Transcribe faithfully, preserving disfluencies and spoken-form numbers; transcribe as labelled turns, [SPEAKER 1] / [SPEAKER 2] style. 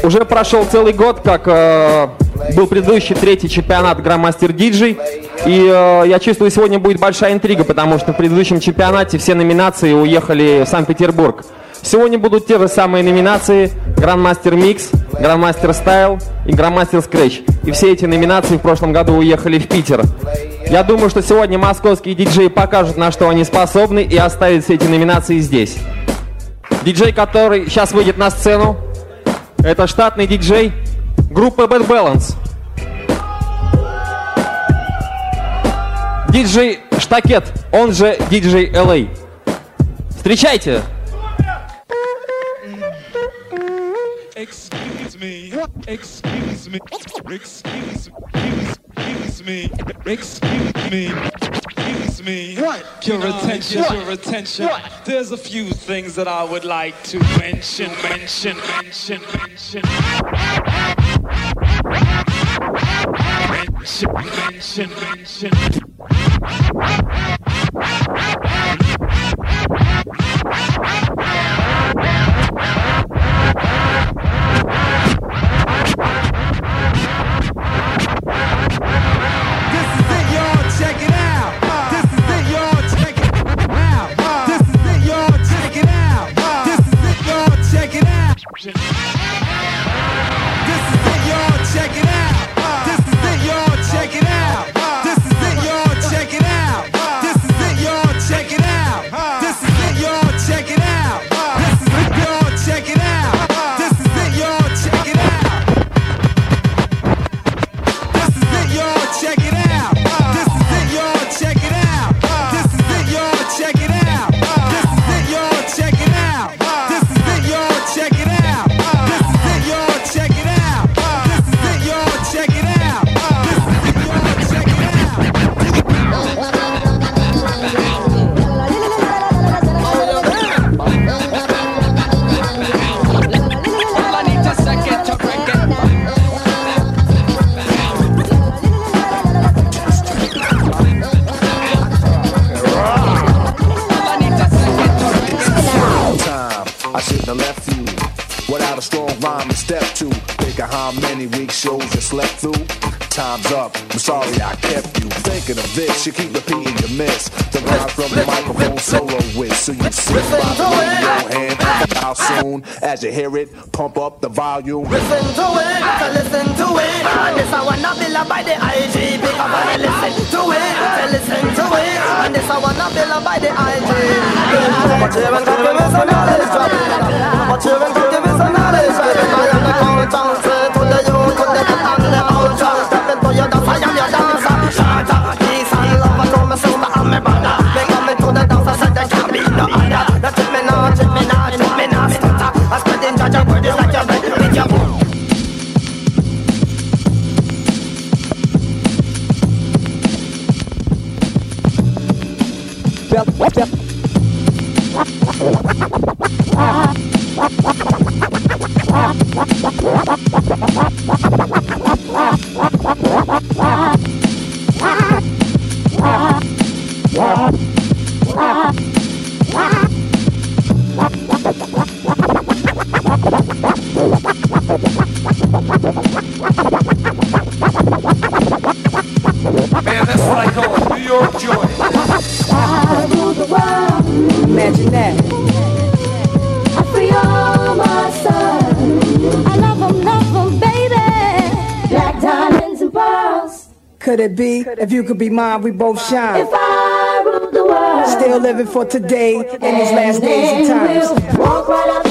[SPEAKER 1] Уже прошел целый год, как э, был предыдущий третий чемпионат Grandmaster ди джей. И э, я чувствую, сегодня будет большая интрига, потому что в предыдущем чемпионате все номинации уехали в Санкт-Петербург. Сегодня будут те же самые номинации: Grandmaster Mix, Grandmaster Style и Grandmaster Scratch. И все эти номинации в прошлом году уехали в Питер. Я думаю, что сегодня московские диджеи покажут, на что они способны, и оставят все эти номинации здесь. Диджей, который сейчас выйдет на сцену, это штатный диджей группы Bad Balance. Диджей Штакет, он же диджей эл эй. Встречайте!
[SPEAKER 2] Excuse me, excuse me, excuse me, excuse me, excuse me. What? Your attention, your attention. What? There's a few things that I would like to mention, mention, mention, mention. Mention, mention, mention.
[SPEAKER 3] Time's up, I'm sorry I kept you thinking of this. You keep repeating your miss. The line from the microphone solo with. So you sit by the radio hand how soon as you hear it, pump up the volume.
[SPEAKER 4] Listen to it, to listen to it. And this I wanna build by the I G. Pick up and listen to it, to listen to it. And this I wanna build by the I G. But you haven't got me some knowledge dropping. But you haven't got me some knowledge dropping. I am the countdown to the youth, to the and the outdoors. You dance, I am your dancer. Shut up, peace and love. I told me super and me brother. They got me to the dance, I said there can't be no other. Now trip me now, trip me now, trip me now, stutter. I spread in judge, your word is like your bread with your boom.
[SPEAKER 2] Man, that's what I call New York joy.
[SPEAKER 5] I rule the world. Imagine that. I free all my sons. I love them, love them, baby. Black diamonds and pearls.
[SPEAKER 6] Could it be? If you could be mine, we both shine.
[SPEAKER 5] If I rule the world.
[SPEAKER 6] Still living for today in these last days and times.
[SPEAKER 5] We'll walk right up